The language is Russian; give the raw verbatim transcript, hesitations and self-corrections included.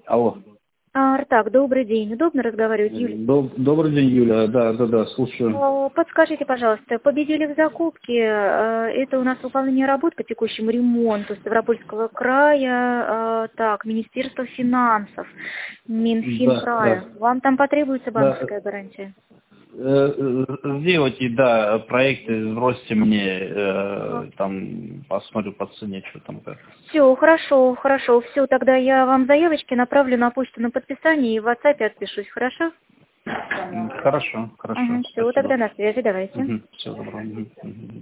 Алло. А, так, добрый день. Удобно разговаривать, Юлия? Доб- Добрый день, Юля. Да, да, да, слушаю. А, Подскажите, пожалуйста, победили в закупке. а, Это у нас выполнение работ по текущему ремонту Ставропольского края. а, Так, Министерство финансов, Минфин Да, края. да. Вам там потребуется Да. банковская гарантия? Э, э, Сделайте, да, проекты, сбросьте мне, э, там, посмотрю по цене, что там как. Все, хорошо, хорошо. Все, тогда я вам заявочки направлю на почту на подписание и в WhatsApp отпишусь, хорошо? М, Хорошо, хорошо, Ага, все, спасибо. тогда на связи, давайте. Угу, всего доброго. Мгм, мгм.